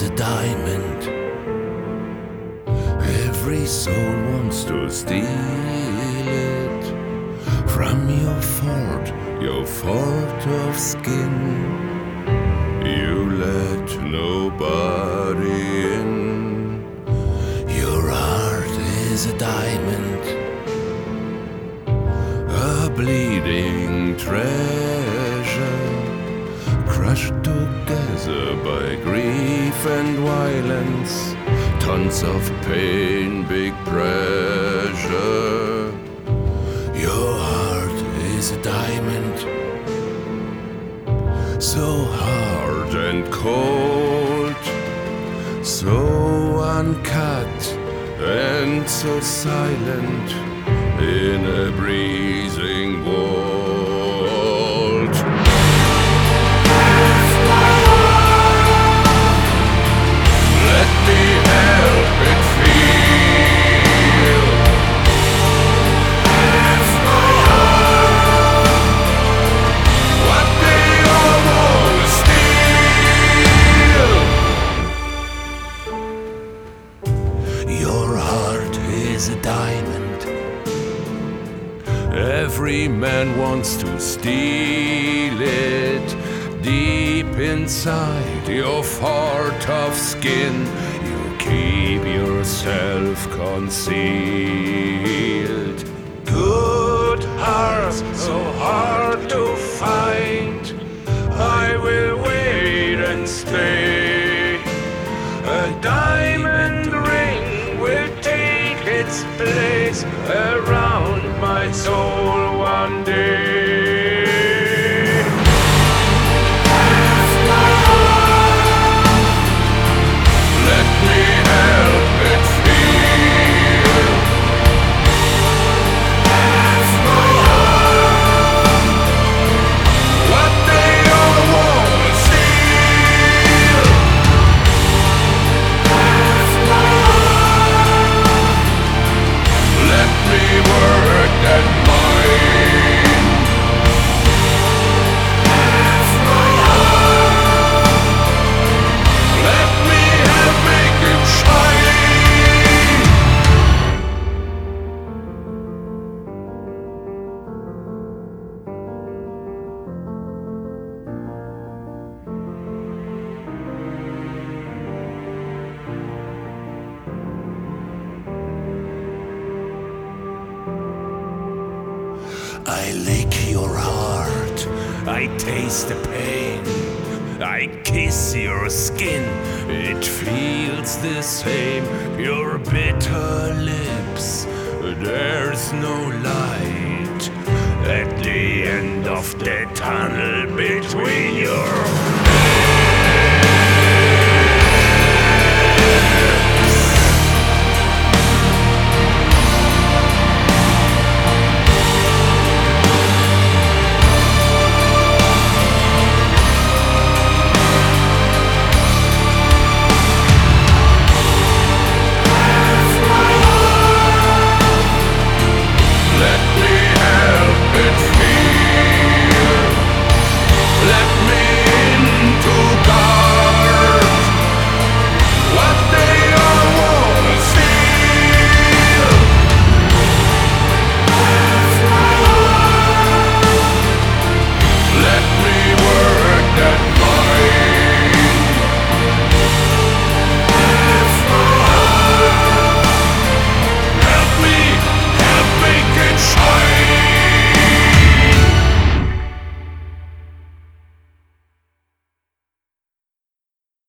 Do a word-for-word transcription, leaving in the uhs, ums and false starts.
is a diamond. Every soul wants to steal it from your fort, your fort of skin. You let nobody in. Your heart is a diamond, a bleeding treasure, crushed together by grief and violence. Tons of pain, big pressure. Your heart is a diamond, so hard and cold, so uncut and so silent in a breathing world. Let me help it feel. Half my heart, what they almost steal. Your heart is a diamond. Every man wants to steal it. Deep inside your heart of skin, you keep yourself concealed. Good hearts, so hard to find. I will wait and stay. A diamond ring will take its place around my soul one day. I lick your heart, I taste the pain, I kiss your skin, it feels the same. Your bitter lips, there's no light at the end of the tunnel between your